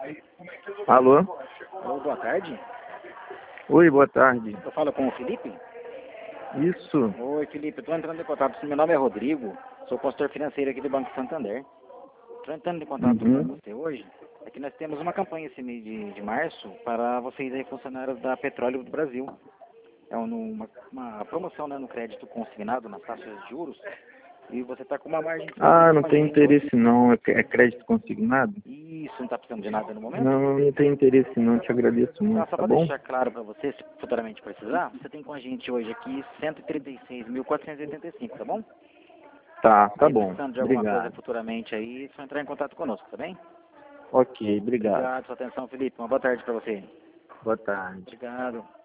Alô? Alô, boa tarde. Oi, boa tarde. Eu falo com o Felipe? Isso. Oi, Felipe, estou entrando em contato. Meu nome é Rodrigo, sou consultor financeiro aqui do Banco Santander. Estou entrando em contato com você hoje. É que nós temos uma campanha esse mês de março para vocês aí, funcionários da Petróleo do Brasil. É uma promoção, né, no crédito consignado, nas taxas de juros. E você está com uma margem de Ah, não com a tem gente hoje. interesse não. É crédito consignado? Isso, não está precisando de nada no momento? Não, não tem interesse não. Te agradeço Tá, muito, só tá para bom? deixar claro para você, se futuramente precisar, você tem com a gente hoje aqui 136.485, tá bom? Tá Aí bom. precisando de alguma coisa Obrigado. futuramente aí, é só entrar em contato conosco, tá bem? Ok, obrigado. Obrigado pela sua atenção, Felipe. Uma boa tarde para você. Boa tarde. Obrigado.